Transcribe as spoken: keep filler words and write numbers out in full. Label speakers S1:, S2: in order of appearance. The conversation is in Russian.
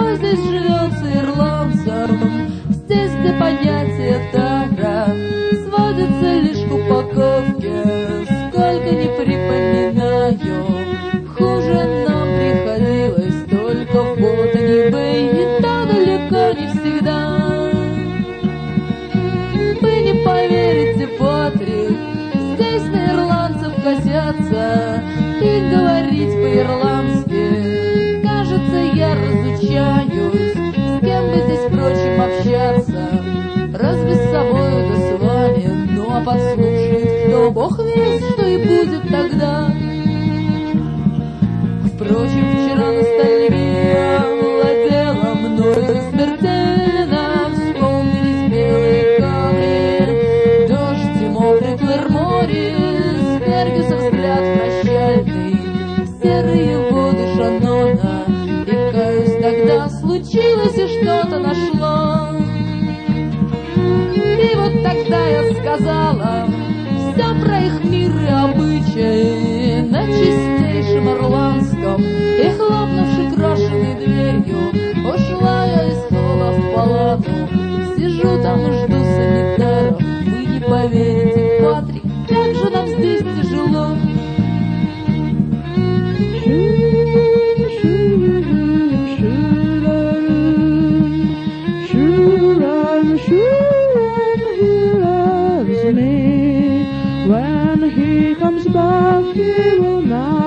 S1: что здесь живется ирландцам, здесь, где понятие тара сводится лишь к упаковке. Сколько не припоминаю, хуже нам приходилось только в Ботани-Бэй, и так далеко не всегда. Вы не поверите, Патрик, здесь на ирландцев косятся, и говорить по-ирландски, кажется, я разучаюсь. С кем бы здесь, впрочем, общаться, разве с собою да с вами? Ну а подслушает кто, Бог весть, что и будет тогда. Впрочем, вчера ностальгия владела мною смертельно, вспомнились белые камни, дождь и мокрый Клэр-Моррис, Фергюса взгляд прощальный, серые воды Шаннона, и, каюсь, тогда случилось и что-то нашло. И вот тогда я сказала все про их мир и обычаи на чистейшем ирландском, и, хлопнувши крашеной дверью, ушла я из холла в палату. Сижу там и жду санитаров. Вы не поверите, Патрик, как же нам здесь тяжело.
S2: When he comes back, he will not